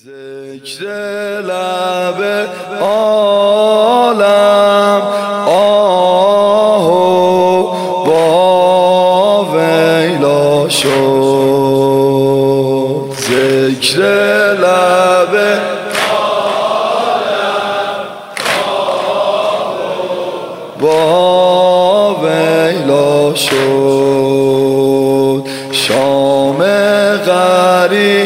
ذکر لب عالم آهو با ویلا شد. ذکر لب عالم آهو با ویلا شد. شام غریب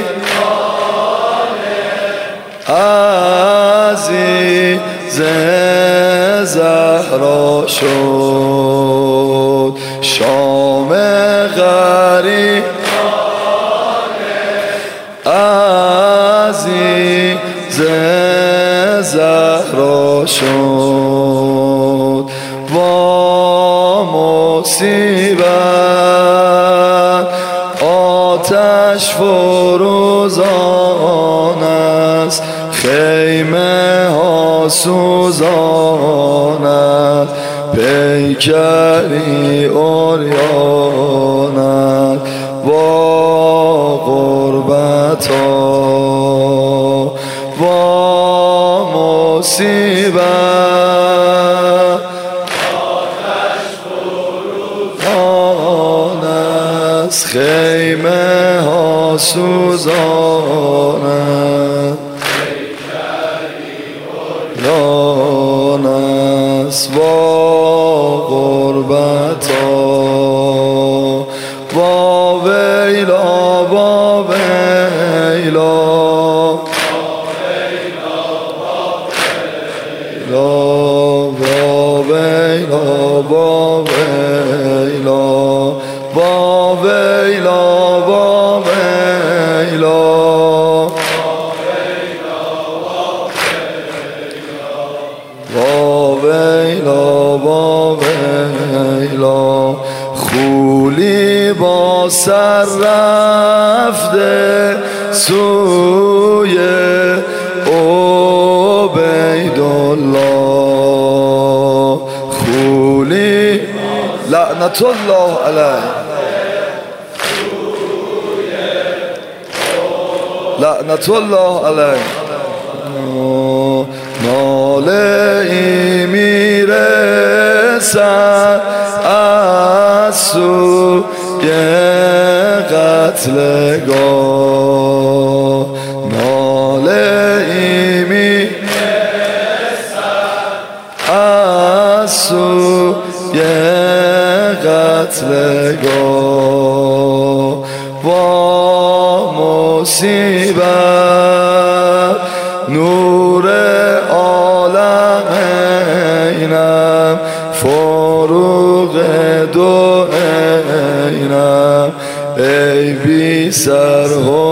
عزیز زهرا شد. شام غریب عزیز زهرا شد. با مصیبت آتش فروزان است، خیمه ها سوزان است، پیکری عریان است با غربت ها. با مصیبت آتش فروزان است، خیمه ها سوزان است، لان است با غربت ها. با ویلا با ویلا با ویلا با ویلا با ویلا با ویلا با ویلا با ویلا. خولی با سر رفته سوی عبیدالله. خولی لعنت الله علیه، لعنت الله علیه. ناله ای میرسد از سوی قتلگاه. ناله ای میرسد از سوی قتلگاه. با مصیبت نور عالم اینم، فروغ دو اینم، ای بی سر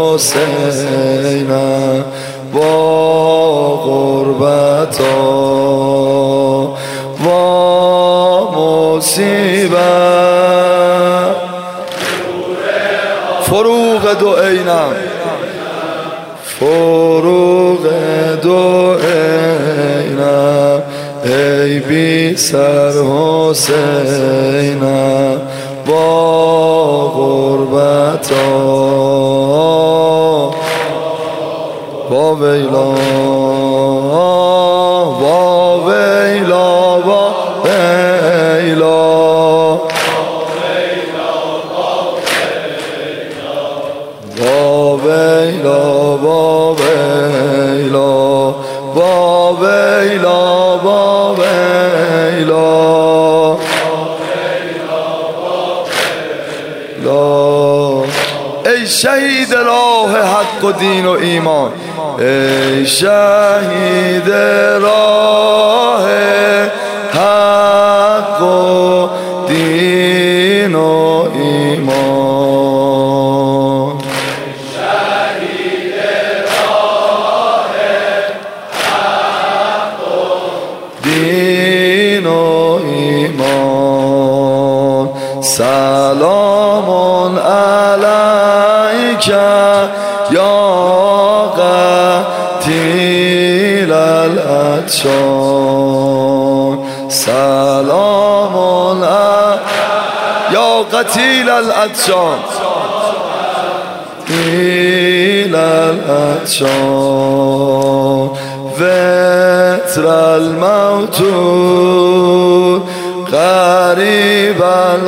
حسینم با غربت ها. با مصیبت فروغ دو اینم، فروغ دو اینم، ای بی سر حسینم با غربت ها. با ویلا با ویلا با ویلا با ویلا با ویلا با ویلا با ویلا. ای شهید راه حق و دین و ایمان، ای شهید راه حق و دین و ایمان. دین و ایمان. سلام علیک یا قتیل العطشان. سلام علیک یا قتیل العطشان. قتیل العطشان. شان وتر الموت قریب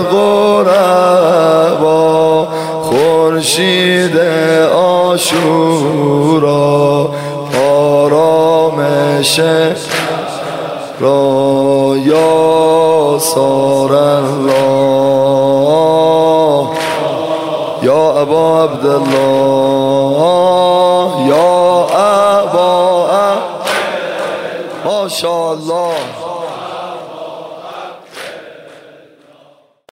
الغربا خورشید عاشورا آرامش را یا سار الله یا ابا عبدالله یا ابا ماشاءالله.